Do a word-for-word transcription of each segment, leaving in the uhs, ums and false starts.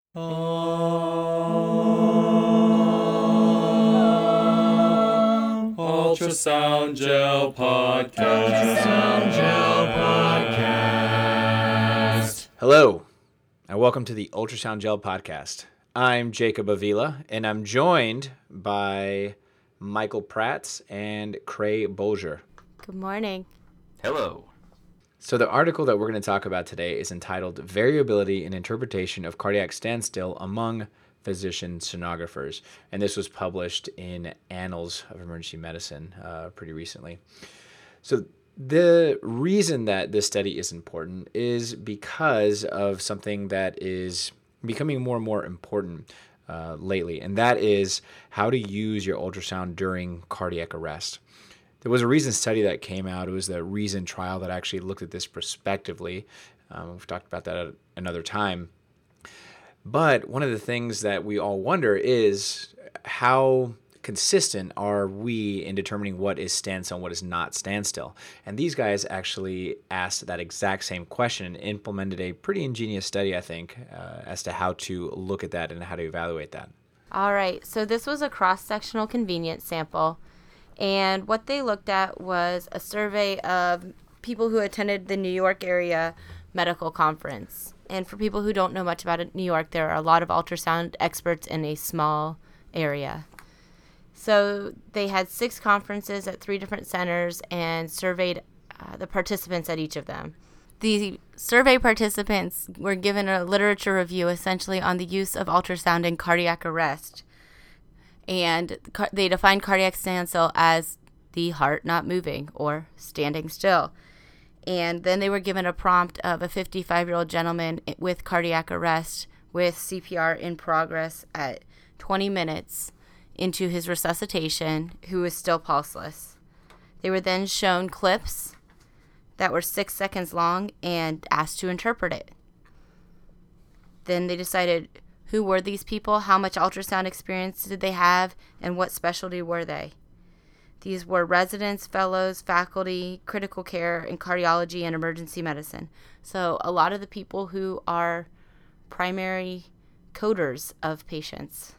Oh, Ultrasound Gel Podcast. Ultrasound Gel Podcast. Hello, and welcome to the Ultrasound Gel Podcast. I'm Jacob Avila, and I'm joined by Michael Prats and Cray Bolger. Good morning. Hello. So the article that we're going to talk about today is entitled Variability in Interpretation of Cardiac Standstill Among Physician Sonographers. And this was published in Annals of Emergency Medicine uh, pretty recently. So the reason that this study is important is because of something that is becoming more and more important uh, lately, and that is how to use your ultrasound during cardiac arrest. There was a recent study that came out. It was the Reason trial that actually looked at this prospectively. Um, we've talked about that at another time. But one of the things that we all wonder is how consistent are we in determining what is standstill and what is not standstill? And these guys actually asked that exact same question and implemented a pretty ingenious study, I think, uh, as to how to look at that and how to evaluate that. All right, so this was a cross-sectional convenience sample. And what they looked at was a survey of people who attended the New York area medical conference. And for people who don't know much about it, New York, there are a lot of ultrasound experts in a small area. So they had six conferences at three different centers and surveyed uh, the participants at each of them. The survey participants were given a literature review essentially on the use of ultrasound in cardiac arrest. And they defined cardiac standstill as the heart not moving or standing still. And then they were given a prompt of a fifty-five-year-old gentleman with cardiac arrest with C P R in progress at twenty minutes into his resuscitation, who was still pulseless. They were then shown clips that were six seconds long and asked to interpret it. Then they decided who were these people, how much ultrasound experience did they have, and what specialty were they. These were residents, fellows, faculty, critical care, and cardiology and emergency medicine. So a lot of the people who are primary coders of patients.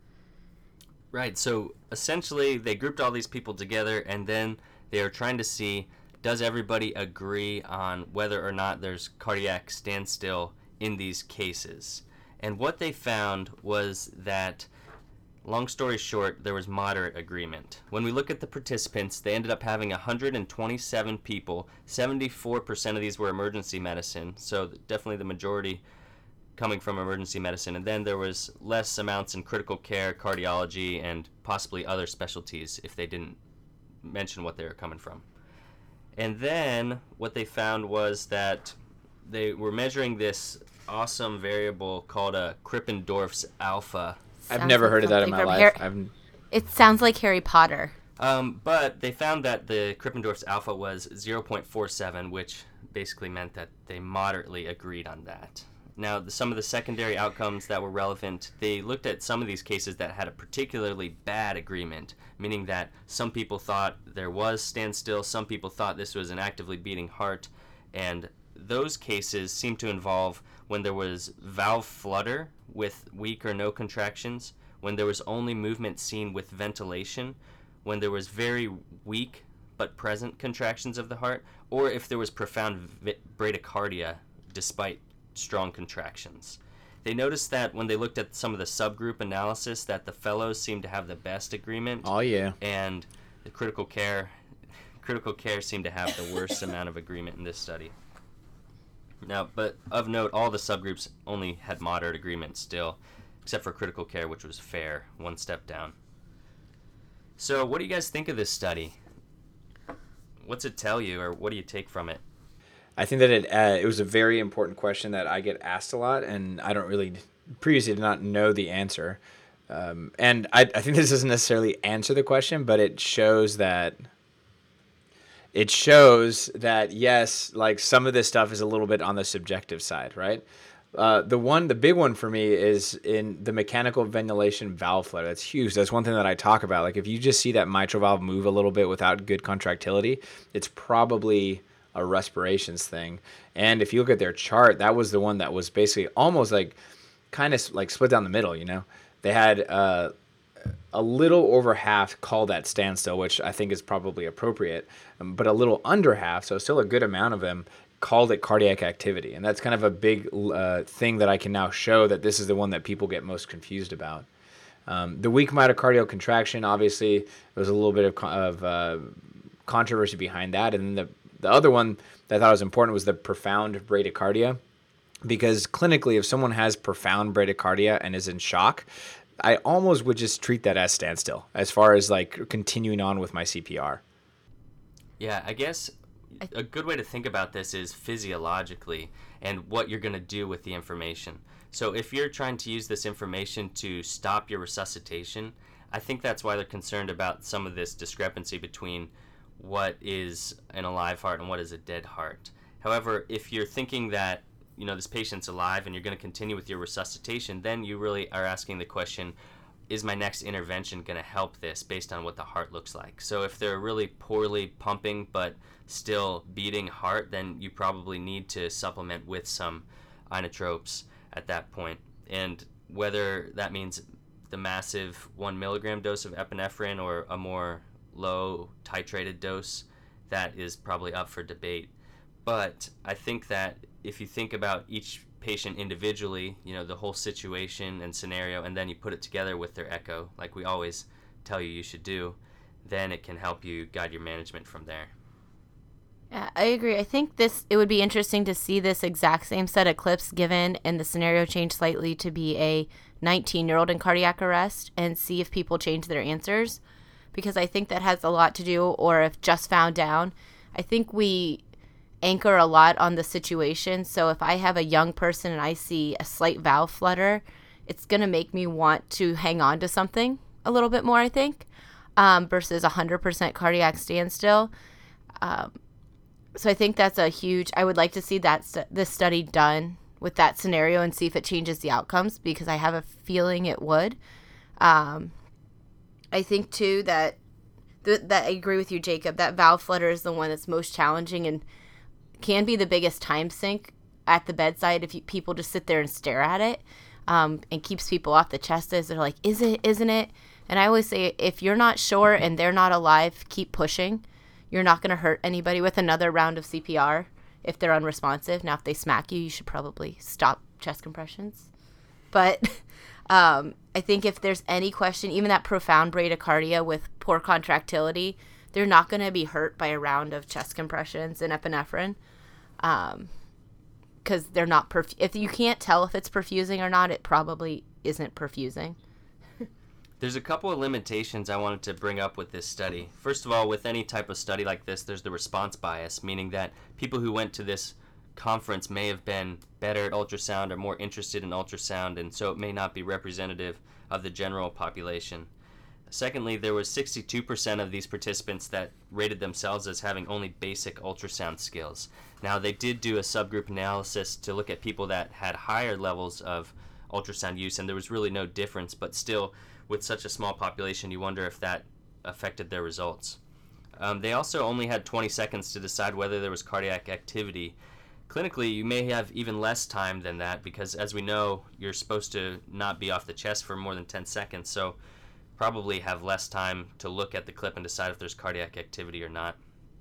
Right, so essentially they grouped all these people together and then they are trying to see, does everybody agree on whether or not there's cardiac standstill in these cases? And what they found was that, long story short, there was moderate agreement. When we look at the participants, they ended up having one hundred twenty-seven people. seventy-four percent of these were emergency medicine, so definitely the majority coming from emergency medicine. And then there was less amounts in critical care, cardiology, and possibly other specialties if they didn't mention what they were coming from. And then what they found was that they were measuring this awesome variable called a Krippendorff's alpha. I've Sounds never like heard of that in something my from life. Har- I've It sounds like Harry Potter. Um, but they found that the Krippendorff's alpha was zero point four seven, which basically meant that they moderately agreed on that. Now, the, some of the secondary outcomes that were relevant, they looked at some of these cases that had a particularly bad agreement, meaning that some people thought there was standstill, some people thought this was an actively beating heart, and those cases seemed to involve when there was valve flutter with weak or no contractions, when there was only movement seen with ventilation, when there was very weak but present contractions of the heart, or if there was profound vi- bradycardia despite strong contractions. They noticed that when they looked at some of the subgroup analysis that the fellows seemed to have the best agreement. Oh, yeah. And the critical care critical care seemed to have the worst amount of agreement in this study. Now, but of note, all the subgroups only had moderate agreement still, except for critical care, which was fair, one step down. So what do you guys think of this study? What's it tell you, or what do you take from it? I think that it uh, it was a very important question that I get asked a lot, and I don't really previously did not know the answer. Um, and I, I think this doesn't necessarily answer the question, but it shows that it shows that yes, like some of this stuff is a little bit on the subjective side, right? Uh, the one, the big one for me is in the mechanical ventilation valve flutter. That's huge. That's one thing that I talk about. Like if you just see that mitral valve move a little bit without good contractility, it's probably a respirations thing. And if you look at their chart, that was the one that was basically almost like kind of like split down the middle, you know. They had uh, a little over half called at standstill, which I think is probably appropriate, um, but a little under half, so still a good amount of them, called it cardiac activity. And that's kind of a big uh, thing that I can now show that this is the one that people get most confused about. Um, the weak myocardial contraction, obviously, there was a little bit of, of uh, controversy behind that. And then the, the other one that I thought was important was the profound bradycardia. Because clinically, if someone has profound bradycardia and is in shock, I almost would just treat that as standstill as far as like continuing on with my C P R. Yeah, I guess a good way to think about this is physiologically and what you're going to do with the information. So if you're trying to use this information to stop your resuscitation, I think that's why they're concerned about some of this discrepancy between what is an alive heart and what is a dead heart. However, if you're thinking that, you know, this patient's alive and you're going to continue with your resuscitation, then you really are asking the question, is my next intervention going to help this based on what the heart looks like? So if they're really poorly pumping but still beating heart, then you probably need to supplement with some inotropes at that point. And whether that means the massive one milligram dose of epinephrine or a more low titrated dose, that is probably up for debate. But I think that if you think about each patient individually, you know, the whole situation and scenario, and then you put it together with their echo, like we always tell you you should do, then it can help you guide your management from there. Yeah, I agree. I think this it would be interesting to see this exact same set of clips given and the scenario change slightly to be a nineteen-year-old in cardiac arrest and see if people change their answers, because I think that has a lot to do, or if just found down. I think we anchor a lot on the situation. So if I have a young person and I see a slight valve flutter, it's going to make me want to hang on to something a little bit more, I think, um, versus one hundred percent cardiac standstill. Um, so I think that's a huge, I would like to see that st- this study done with that scenario and see if it changes the outcomes, because I have a feeling it would. Um, I think too that, th- that I agree with you, Jacob, that valve flutter is the one that's most challenging and can be the biggest time sink at the bedside if you, people just sit there and stare at it, um, and keeps people off the chest as they're like, is it, isn't it? And I always say, if you're not sure and they're not alive, keep pushing. You're not going to hurt anybody with another round of C P R if they're unresponsive. Now, if they smack you, you should probably stop chest compressions. But um, I think if there's any question, even that profound bradycardia with poor contractility, they're not going to be hurt by a round of chest compressions and epinephrine, um, because they're not perf- if you can't tell if it's perfusing or not, it probably isn't perfusing. There's a couple of limitations I wanted to bring up with this study. First of all, with any type of study like this, there's the response bias, meaning that people who went to this conference may have been better at ultrasound or more interested in ultrasound, and so it may not be representative of the general population. Secondly, there was sixty-two percent of these participants that rated themselves as having only basic ultrasound skills. Now, they did do a subgroup analysis to look at people that had higher levels of ultrasound use, and there was really no difference, but still, with such a small population, you wonder if that affected their results. Um, they also only had twenty seconds to decide whether there was cardiac activity. Clinically, you may have even less time than that because, as we know, you're supposed to not be off the chest for more than ten seconds, so probably have less time to look at the clip and decide if there's cardiac activity or not.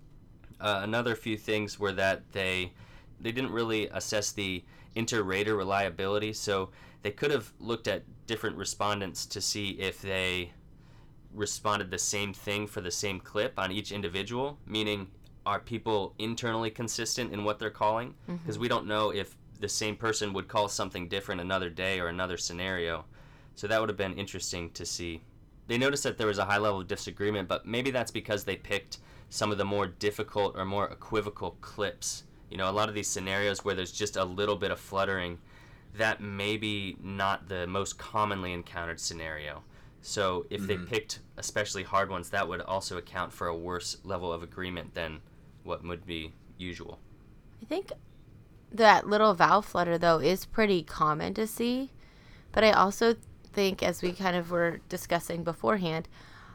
Uh, another few things were that they they didn't really assess the inter-rater reliability, so they could have looked at different respondents to see if they responded the same thing for the same clip on each individual, meaning are people internally consistent in what they're calling? Because mm-hmm. we don't know if the same person would call something different another day or another scenario. So that would have been interesting to see. They noticed that there was a high level of disagreement, but maybe that's because they picked some of the more difficult or more equivocal clips. You know, a lot of these scenarios where there's just a little bit of fluttering, that may be not the most commonly encountered scenario. So if mm-hmm. they picked especially hard ones, that would also account for a worse level of agreement than what would be usual. I think that little valve flutter, though, is pretty common to see. But I also think, as we kind of were discussing beforehand,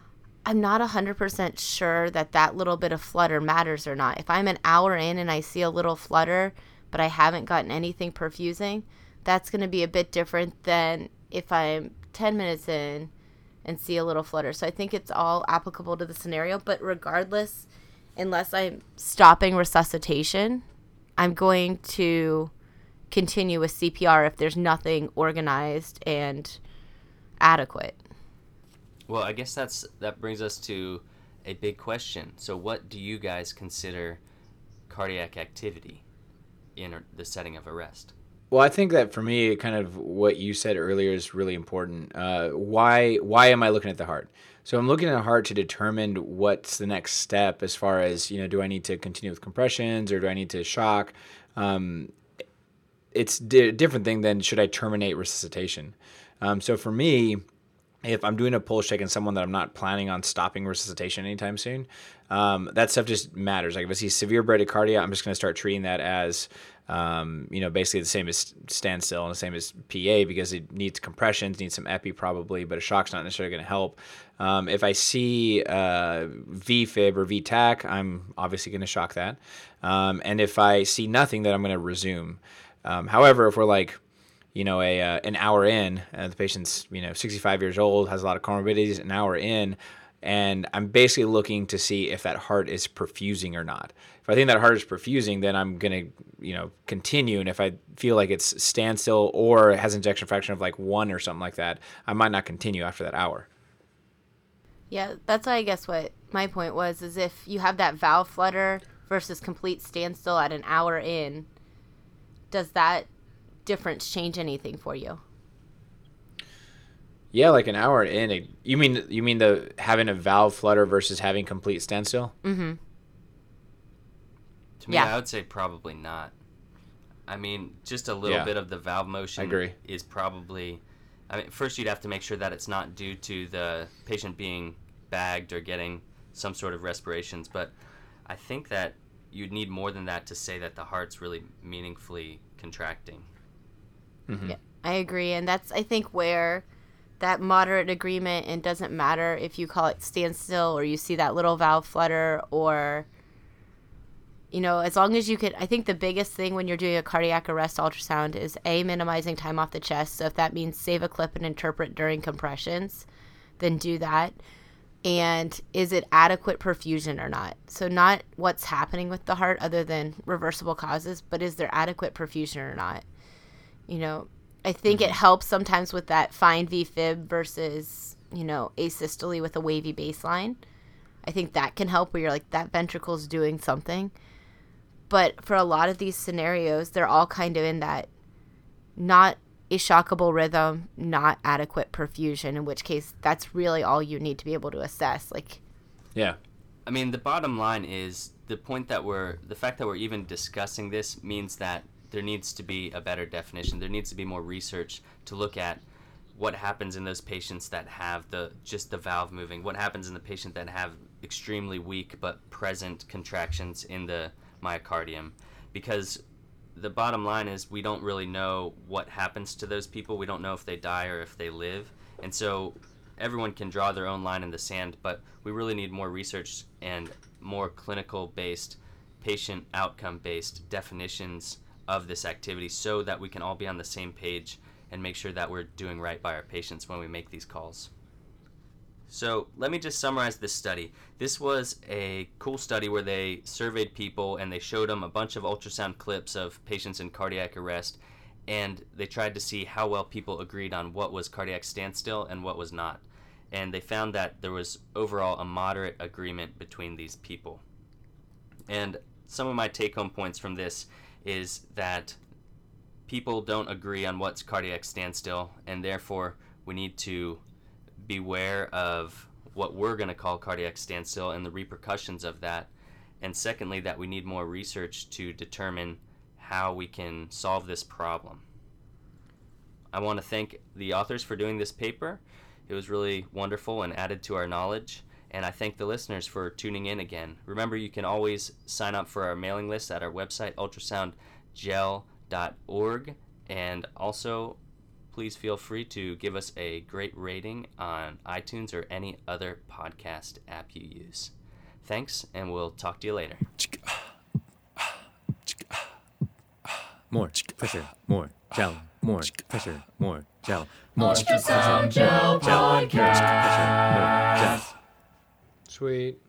I'm not one hundred percent sure that that little bit of flutter matters or not. If I'm an hour in and I see a little flutter, but I haven't gotten anything perfusing, that's going to be a bit different than if I'm ten minutes in and see a little flutter. So I think it's all applicable to the scenario. But regardless, unless I'm stopping resuscitation, I'm going to continue with C P R if there's nothing organized and adequate. Well, I guess that's that brings us to a big question. So what do you guys consider cardiac activity in the setting of arrest? Well, I think that for me, kind of what you said earlier is really important. Uh, why why am I looking at the heart? So I'm looking at the heart to determine what's the next step as far as, you know, do I need to continue with compressions or do I need to shock? Um, it's a different thing than should I terminate resuscitation. Um, so for me, if I'm doing a pulse check in someone that I'm not planning on stopping resuscitation anytime soon, um, that stuff just matters. Like if I see severe bradycardia, I'm just going to start treating that as, um, you know, basically the same as standstill and the same as P A because it needs compressions, needs some epi probably, but a shock's not necessarily going to help. Um, if I see uh, V fib or V TAC, I'm obviously going to shock that. Um, and if I see nothing, then I'm going to resume. Um, however, if we're like, you know, a uh, an hour in, uh, the patient's, you know, sixty-five years old, has a lot of comorbidities, an hour in, and I'm basically looking to see if that heart is perfusing or not. If I think that heart is perfusing, then I'm going to, you know, continue. And if I feel like it's standstill or has an ejection fraction of like one or something like that, I might not continue after that hour. Yeah, that's why I guess what my point was is if you have that valve flutter versus complete standstill at an hour in, does that difference change anything for you? Yeah, like an hour in. A, you mean you mean the having a valve flutter versus having complete standstill? Mm-hmm. To me, Yeah. I would say probably not. I mean, just a little Yeah. bit of the valve motion I agree. is probably. I mean, first you'd have to make sure that it's not due to the patient being bagged or getting some sort of respirations. But I think that you'd need more than that to say that the heart's really meaningfully contracting. Mm-hmm. Yeah, I agree. And that's, I think, where that moderate agreement, and doesn't matter if you call it standstill or you see that little valve flutter or, you know, as long as you could, I think the biggest thing when you're doing a cardiac arrest ultrasound is A, minimizing time off the chest. So if that means save a clip and interpret during compressions, then do that. And is it adequate perfusion or not? So not what's happening with the heart other than reversible causes, but is there adequate perfusion or not? You know, I think it helps sometimes with that fine V fib versus, you know, asystole with a wavy baseline. I think that can help where you're like, that ventricle's doing something. But for a lot of these scenarios, they're all kind of in that not a shockable rhythm, not adequate perfusion, in which case that's really all you need to be able to assess. Like, Yeah. I mean, the bottom line is the point that we're, the fact that we're even discussing this means that there needs to be a better definition. There needs to be more research to look at what happens in those patients that have the just the valve moving. What happens in the patient that have extremely weak but present contractions in the myocardium. Because the bottom line is we don't really know what happens to those people. We don't know if they die or if they live. And so everyone can draw their own line in the sand, but we really need more research and more clinical-based, patient outcome-based definitions of this activity so that we can all be on the same page and make sure that we're doing right by our patients when we make these calls. So let me just summarize this study. This was a cool study where they surveyed people and they showed them a bunch of ultrasound clips of patients in cardiac arrest, and they tried to see how well people agreed on what was cardiac standstill and what was not. And they found that there was overall a moderate agreement between these people. And some of my take-home points from this is that people don't agree on what's cardiac standstill, and therefore we need to beware of what we're going to call cardiac standstill and the repercussions of that. And secondly, that we need more research to determine how we can solve this problem. I want to thank the authors for doing this paper. It was really wonderful and added to our knowledge. And I thank the listeners for tuning in again. Remember, you can always sign up for our mailing list at our website, ultrasound gel dot org. And also, please feel free to give us a great rating on iTunes or any other podcast app you use. Thanks, and we'll talk to you later. More pressure, more challenge, more pressure, more gel, more ultrasound gel podcast. Pressure, more gel. Sweet.